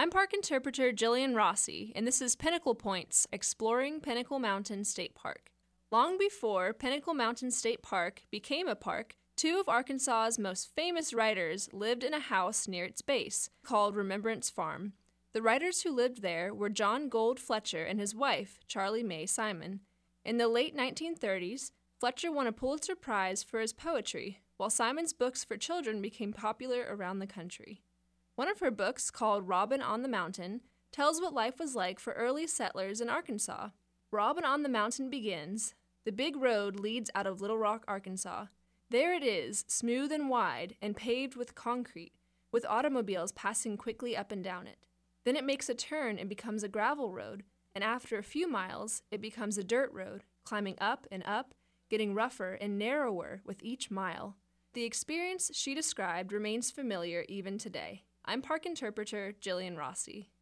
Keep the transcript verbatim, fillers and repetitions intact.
I'm park interpreter Jillian Rossi, and this is Pinnacle Points, Exploring Pinnacle Mountain State Park. Long before Pinnacle Mountain State Park became a park, two of Arkansas's most famous writers lived in a house near its base, called Remembrance Farm. The writers who lived there were John Gould Fletcher and his wife, Charlie Mae Simon. In the late nineteen thirties, Fletcher won a Pulitzer Prize for his poetry, while Simon's books for children became popular around the country. One of her books, called Robin on the Mountain, tells what life was like for early settlers in Arkansas. Robin on the Mountain begins. The big road leads out of Little Rock, Arkansas. There it is, smooth and wide, and paved with concrete, with automobiles passing quickly up and down it. Then it makes a turn and becomes a gravel road, and after a few miles, it becomes a dirt road, climbing up and up, getting rougher and narrower with each mile. The experience she described remains familiar even today. I'm park interpreter Jillian Rossi.